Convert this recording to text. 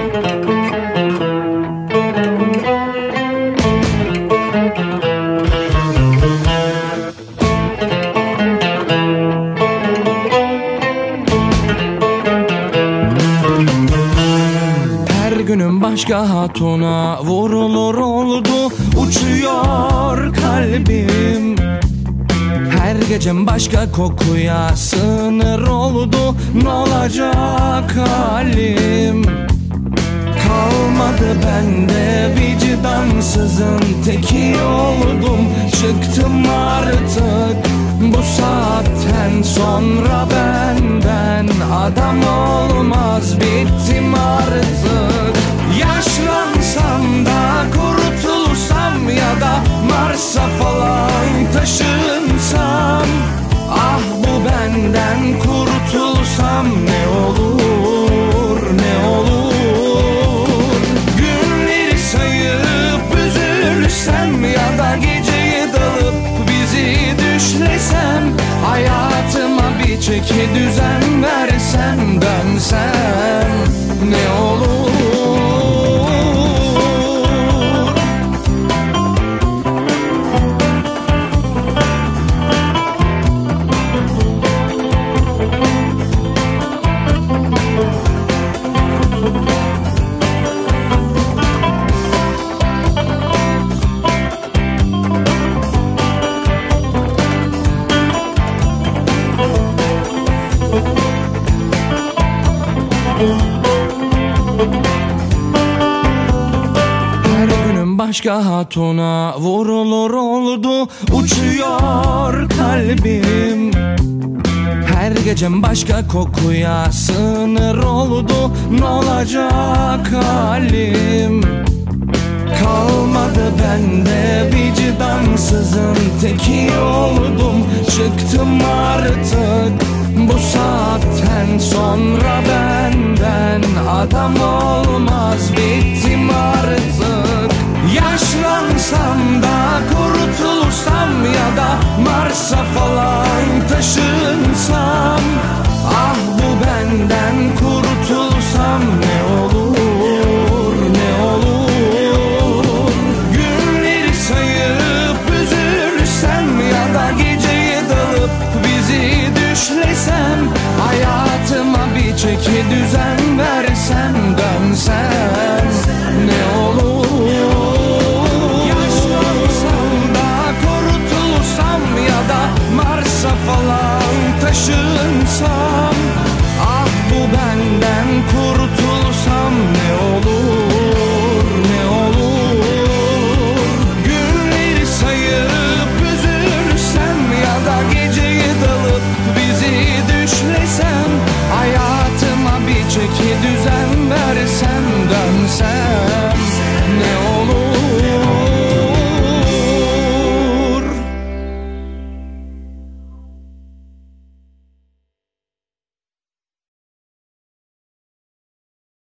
Günüm başka hatuna vurulur oldu, uçuyor kalbim. Her gecem başka kokuya sığınır oldu, ne olacak halim? Kalmadı bende, vicdansızın teki oldum. Çıktım artık bu saatten sonra, benden adam olmaz, bittim artık. Yaşlansam da kurtulsam ya da Mars'a falan taşınsam, ah bu benden kurtulsam ne olur, ne olur. Günleri sayıp üzülsem ya da geceyi dalıp bizi düşlesem, hayatıma bir çeki düzen versem, dönsem ne olur. Her günüm başka hatuna vurulur oldu, uçuyor kalbim. Her gecem başka kokuya sığınır oldu, ne olacak halim? Kalmadı bende, vicdansızın teki oldum. Çıktım artık bu saatten sonra, benden adam olmaz, bittim artık. Yaşlansam da kurtulsam ya da Mars'a falan taşınsam, ah bu benden kurtulsam ne olur, ne olur. Günleri sayıp üzülsem ya da geceyi dalıp bizi düşlesem, hayatıma bir çeki düzen versem, dönsem ne olur. Yaşlansam da kurtulsam ya da Mars'a falan taşınsam, ah bu benden kurtulsam ne olur, ne olur. Günleri sayıp üzülsem ya da geceyi dalıp bizi düşlesem, hayatıma bir çeki düzen versem, dönsem